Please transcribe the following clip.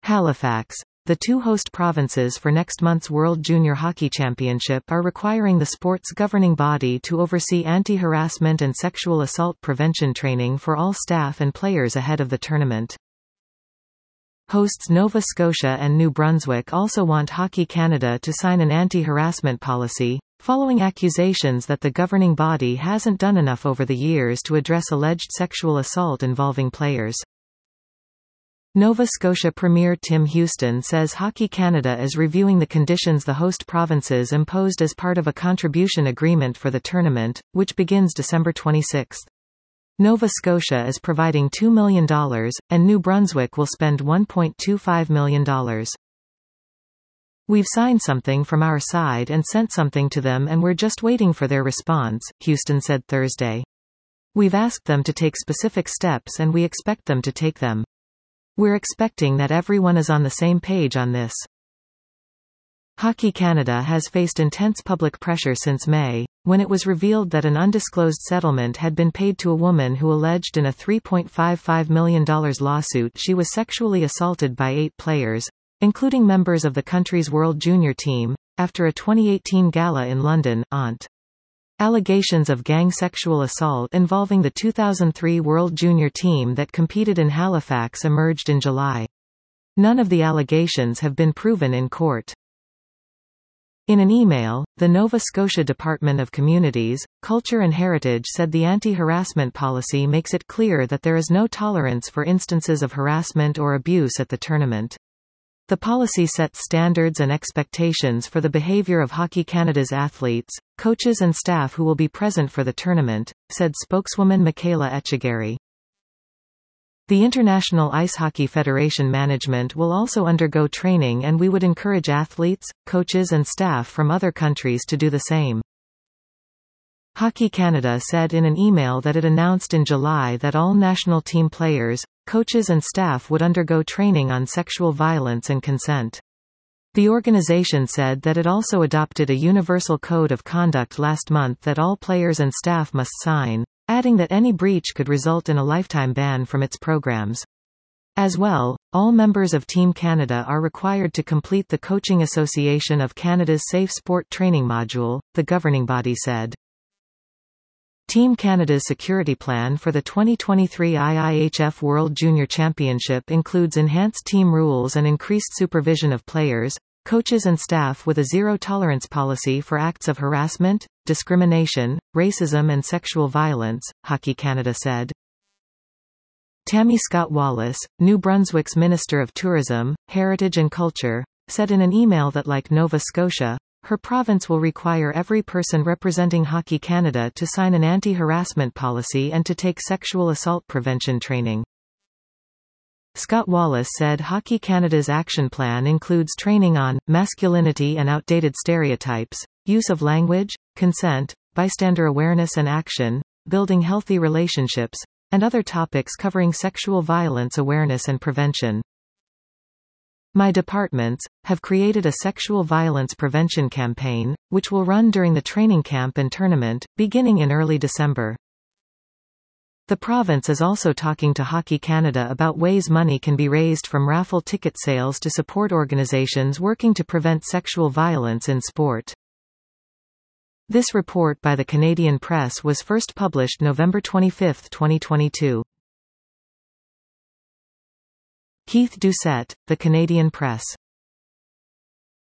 Halifax. The two host provinces for next month's World Junior Hockey Championship are requiring the sport's governing body to oversee anti-harassment and sexual assault prevention training for all staff and players ahead of the tournament. Hosts Nova Scotia and New Brunswick also want Hockey Canada to sign an anti-harassment policy, following accusations that the governing body hasn't done enough over the years to address alleged sexual assault involving players. Nova Scotia Premier Tim Houston says Hockey Canada is reviewing the conditions the host provinces imposed as part of a contribution agreement for the tournament, which begins December 26. Nova Scotia is providing $2 million, and New Brunswick will spend $1.25 million. We've signed something from our side and sent something to them and we're just waiting for their response, Houston said Thursday. We've asked them to take specific steps and we expect them to take them. We're expecting that everyone is on the same page on this. Hockey Canada has faced intense public pressure since May, when it was revealed that an undisclosed settlement had been paid to a woman who alleged in a $3.55 million lawsuit she was sexually assaulted by 8 players, including members of the country's World Junior team, after a 2018 gala in London, Ont. Allegations of gang sexual assault involving the 2003 World Junior team that competed in Halifax emerged in July. None of the allegations have been proven in court. In an email, the Nova Scotia Department of Communities, Culture and Heritage said the anti-harassment policy makes it clear that there is no tolerance for instances of harassment or abuse at the tournament. The policy sets standards and expectations for the behavior of Hockey Canada's athletes, coaches and staff who will be present for the tournament, said spokeswoman Michaela Etchegaray. The International Ice Hockey Federation management will also undergo training and we would encourage athletes, coaches and staff from other countries to do the same. Hockey Canada said in an email that it announced in July that all national team players, coaches and staff would undergo training on sexual violence and consent. The organization said that it also adopted a universal code of conduct last month that all players and staff must sign, adding that any breach could result in a lifetime ban from its programs. As well, all members of Team Canada are required to complete the Coaching Association of Canada's Safe Sport Training module, the governing body said. Team Canada's security plan for the 2023 IIHF World Junior Championship includes enhanced team rules and increased supervision of players, coaches and staff with a zero-tolerance policy for acts of harassment, discrimination, racism and sexual violence, Hockey Canada said. Tammy Scott Wallace, New Brunswick's Minister of Tourism, Heritage and Culture, said in an email that like Nova Scotia, her province will require every person representing Hockey Canada to sign an anti-harassment policy and to take sexual assault prevention training. Scott Wallace said Hockey Canada's action plan includes training on masculinity and outdated stereotypes, use of language, consent, bystander awareness and action, building healthy relationships, and other topics covering sexual violence awareness and prevention. My departments have created a sexual violence prevention campaign, which will run during the training camp and tournament, beginning in early December. The province is also talking to Hockey Canada about ways money can be raised from raffle ticket sales to support organizations working to prevent sexual violence in sport. This report by the Canadian Press was first published November 25, 2022. Keith Doucette, The Canadian Press.